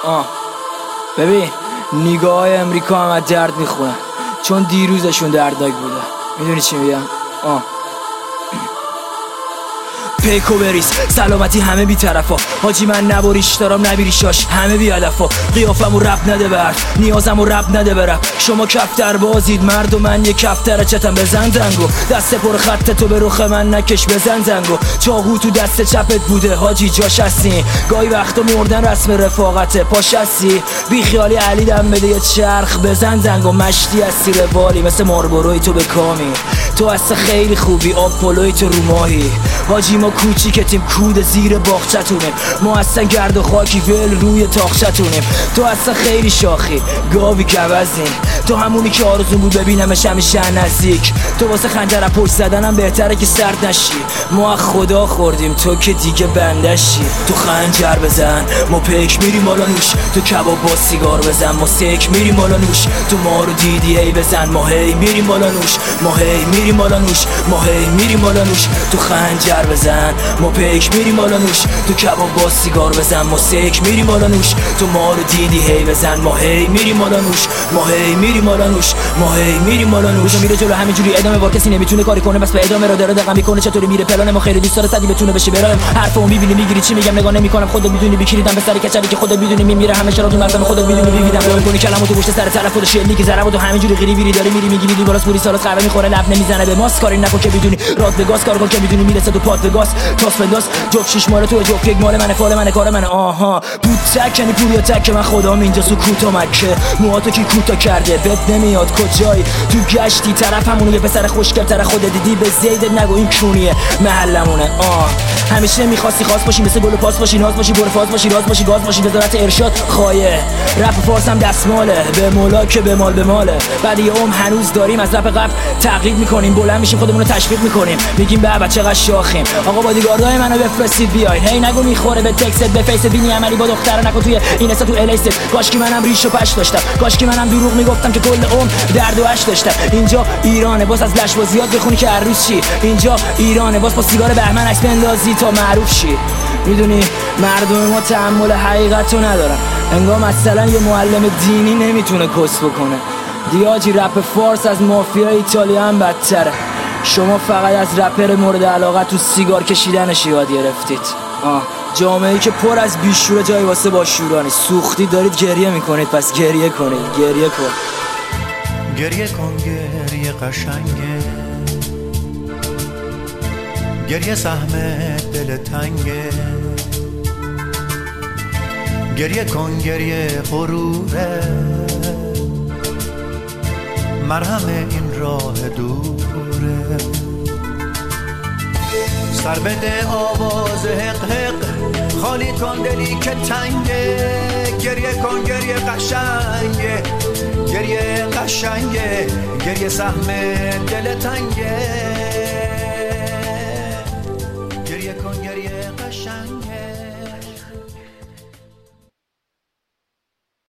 ببین نگاه امریکا هم از درد میخونن چون دیروزشون دردناک بوده. میدونی چی میگم؟ پیکو بریز سلامتی همه بی طرفا حاجی من نباریش دارم نبیریشاش همه بی هدفا قیافمو رب نده به حرف نیازمو رب نده برم شما کفتر بازید مرد و من یه کفتر چتم بزن زنگو دست پر خط تو به رخ من نکش بزن زنگو چاقو تو دست چپت بوده حاجی جاش هستی گاهی وقتا مردن رسم رفاقته پاش هستی بی خیالی علی دم بده یه چرخ بزن زنگو مشتی هستی روالی مثل ماربروی تو به کامی تو اصلا خیلی خوبی آپولوی تو رو ماهی حاجی ما کوچیکتیم کود زیر باغچتونیم ما اصلا گرد و خاکی ول روی تاخچتونیم تو اصلا خیلی شاخی گاوی کوزین تو همونی که آرزون بود ببینمش همیشه نزدیک تو واسه خنجرم پشت زدنم بهتره که سرد نشی ما خدا خوردیم تو که دیگه بندشی تو خنجر بزن ما پیک میریم بالا نوش تو کباب با سیگار بزن ما سیک میریم بالا نوش تو ما رو دیدی هی بزن ما هی میریم بالا نوش ما هی میریم بالا نوش ما هی میریم بالا نوش تو خنجر بزن ما پیک میریم بالا نوش تو کباب با سیگار بزن ما سیک میریم بالا نوش تو ما رو دیدی هی بزن ما هی میریم بالا نوش ما هی میریم بالا نوش ما هی میریم بالا نوش میره جلو همینجوری ادامه وار کسی نمیتونه کاری کنه بس به ادامه را داره دقیقاً میکنه چطوری میره پلان ما خیلی دوست داره صدی بتونه بشه برایم حرفمو میبینی میگیری چی میگم نگاه نمیکنم خودت میدونی بیکریدم به سر کچلی که خودت میدونی میره همه شراتون مردم خودت میدونی میبینم راه کنی کلامو تو گوشت سر طرف خود شلی که زربو تو همینجوری غیری ویری داری میری میگیری بالاس پوری سالاس قهوه میخوره لب نمیزنه به ماس کاری نکن که بدونی رات به گاز کار کن که بدونی میرسه تو پات به گاز تاس بنداز جوب شیش مال تو جوب یک مال منه فال منه کار منه آها بود تک یعنی پوریا تک من خدام اینجا سکوت و مکه موهاتو کی کوتا کرده بد نمیاد کجایی تو گشتی طرف همونه یه پسر خوشگل تر خودت دیدی به زیدت نگو این کونیه محلمونه همیشه میخواستی خاص باشی مثل گل و پاس باشی ناز باشی برفاز باشی راز باشی گاز باشی وزارت ارشاد خایه رپ فارسم دستماله به مولا که به مال به ماله بعد یه هنوز داریم از رپ قبل تقلید میکنیم بلند میشیم خودمون رو تشویق میکنیم میگیم به چقدر شاخیم آقا بادیگاردای منو بفرستید بیاین هی نگو میخوره به تکست به فیس بینی عملی با دختره نکن توی این اسا تو الیست کاشکی منم ریش و پش داشتم کاشکی منم دروغ میگفتم که کل درد و اش داشتم اینجا ایرانه باز از لشبازیات بخونی که هر روز چی اینجا ایرانه باز با سیگار بهمن عکس بندازی تا معروف شی میدونی مردم ما تحمل حقیقتو ندارن انگار مثلا یه معلم دینی نمیتونه کس بکنه دیاجی رپ فارس از مافیا ایتالیا هم بدتره شما فقط از رپر مورد علاقه تو سیگار کشیدنش یاد گرفتید جامعه‌ای که پر از بیشوره جای واسه باشورانی سوختی دارید گریه میکنید پس گریه کنید گریه کن گریه کن گریه قشنگه گریه سهم دل تنگه گریه کن گریه غروره مرهم این راه دوره سر بده آواز حق حق خالی کن دلی که تنگه گریه کن گریه قشنگه گریه قشنگه گریه سهم دل تنگه